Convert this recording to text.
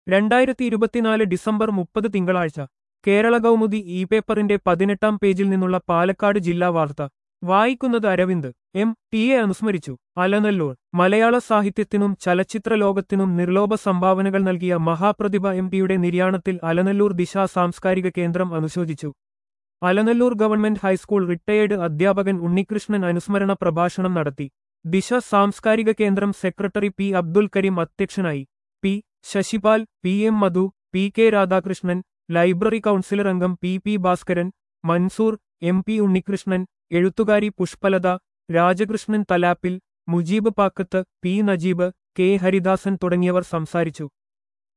2024 December 30 തിങ്കളാഴ്ച കേരള കൗമുദി ഈ പേപ്പറിന്റെ 18-ാം പേജിൽ നിന്നുള്ള പാലക്കാട് ജില്ലാ വാർത്ത വായിക്കുന്നത് അരവിന്ദ്. ടിയെ അനുസ്മരിച്ചു. അലനല്ലൂർ. മലയാള സാഹിത്യത്തിനും ചലച്ചിത്ര ലോകത്തിനും നിർലോഭ സംഭാവനകൾ നൽകിയ മഹാപ്രതിഭ ടിയുടെ നിര്യാണത്തിൽ അലനല്ലൂർ ദിശ സാംസ്കാരിക കേന്ദ്രം അനുശോചിച്ചു. അലനല്ലൂർ ഗവൺമെന്റ് ഹൈസ്കൂൾ റിട്ടയേർഡ് അധ്യാപകൻ ഉണ്ണികൃഷ്ണൻ അനുസ്മരണ പ്രഭാഷണം നടത്തി. ദിശ സാംസ്കാരിക കേന്ദ്രം സെക്രട്ടറി പി അബ്ദുൽ കരീം അധ്യക്ഷനായി. P Shashipal, P M Madhu, P K Radhakrishnan, library councillor അംഗം പി ഭാസ്കരൻ, മൻസൂർ, പി ഉണ്ണികൃഷ്ണൻ, എഴുത്തുകാരി പുഷ്പലത, രാജകൃഷ്ണൻ തലാപ്പിൽ, മുജീബ് പാക്കത്ത്, പി നജീബ്, കെ ഹരിദാസൻ തുടങ്ങിയവർ സംസാരിച്ചു.